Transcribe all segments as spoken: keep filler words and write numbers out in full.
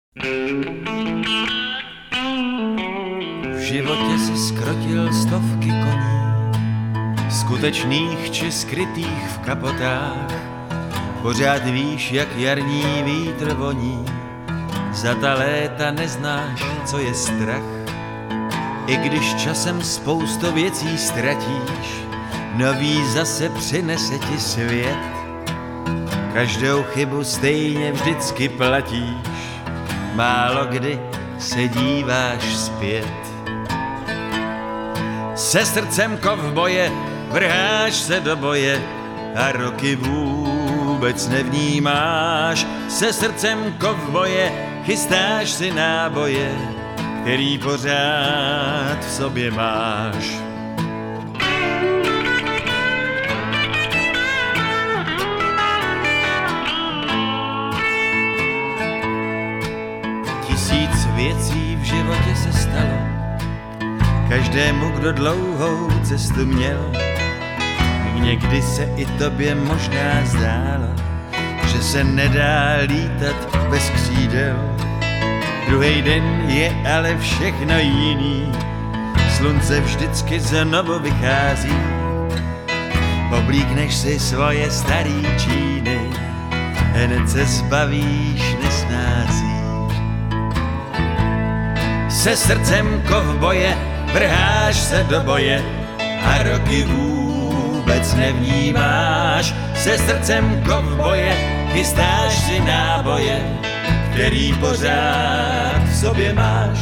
V životě si skrotil stovky koní, skutečných či skrytých v kapotách. Pořád víš, jak jarní vítr voní, za ta léta neznáš, co je strach. I když časem spoustu věcí ztratíš, nový zase přinese ti svět. Každou chybu stejně vždycky platíš, málo kdy se díváš zpět. Se srdcem kovboje vrháš se do boje a roky vůbec nevnímáš. Se srdcem kovboje chystáš si náboje, který pořád v sobě máš. Tisíc věcí v životě se stalo, každému, kdo dlouhou cestu měl. Někdy se i tobě možná zdálo, že se nedá lítat bez křídel. Druhý den je ale všechno jiný, slunce vždycky znovu vychází. Oblíkneš si svoje starý číny, hned se zbavíš nesnází. Se srdcem kovboje vrháš se do boje a roky vůbec nevnímáš. Se srdcem kovboje chystáš si náboje, který pořád v sobě máš.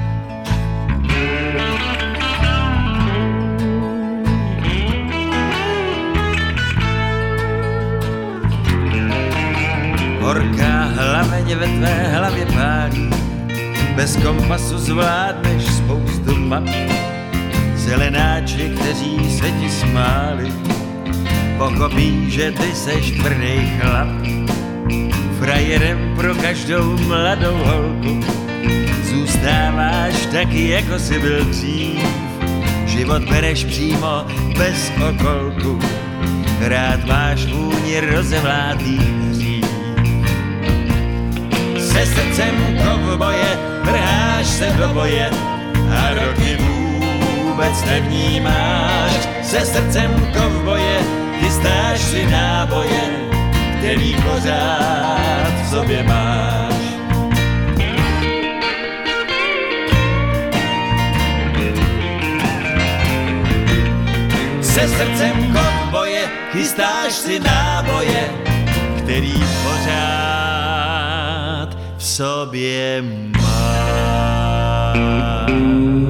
Horká hlaveň ve tvé hlavě pálí, bez kompasu zvládneš spoustu map. Zelenáči, kteří se ti smáli, pochopí, že ty seš tvrdý chlap. Frajerem pro každou mladou holku zůstáváš taky, jako si byl dřív. Život bereš přímo bez okolku, rád máš vůni rozevlátých hřív. Se srdcem kovboje vrháš se do boje a roky vůbec nevnímáš. Se srdcem kovboje chystáš si náboje, který pořád v sobě máš. Se srdcem kovboje chystáš si náboje, který pořád v sobě máš.